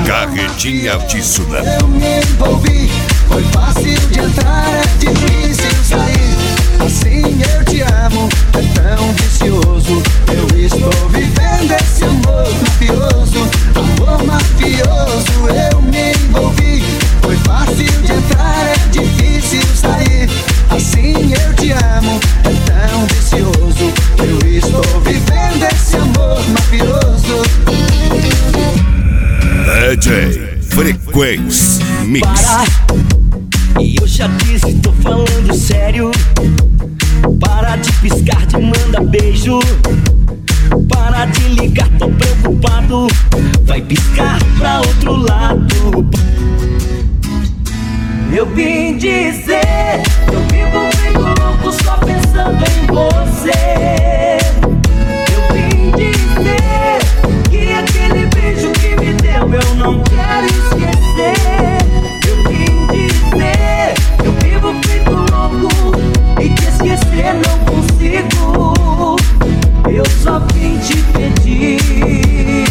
Carretinha Tissuna. Eu me envolvi, foi fácil de entrar, é difícil sair. Assim eu te amo, é tão vicioso. Eu estou vivendo esse amor mafioso. Amor mafioso, eu me envolvi. Foi fácil de entrar, é difícil sair. Assim eu te amo, é tão vicioso. Eu estou vivendo esse amor mafioso. DJ Frequência Mix. Para, e eu já disse, tô falando sério. Para de piscar, de manda beijo. Para de ligar, tô preocupado. Vai piscar pra outro lado. Eu vim dizer, eu vivo feito louco só pensando em você. Eu vim dizer que aquele beijo que me deu eu não quero esquecer. Eu vim dizer, eu vivo feito louco e te esquecer não consigo. Eu só vim te pedir.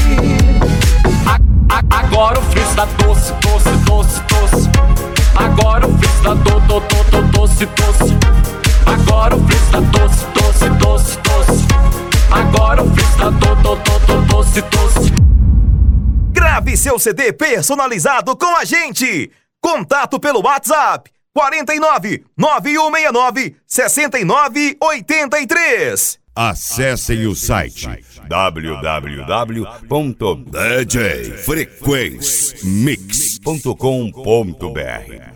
Agora o frio está doce, doce, doce, doce. Agora o frio está doce, doce. Agora o frio está doce, doce, doce, doce. Agora o frio está doce, doce. Grave seu CD personalizado com a gente. Contato pelo WhatsApp 49 9169 6983. Acessem o site www.djfrequencemix.com.br.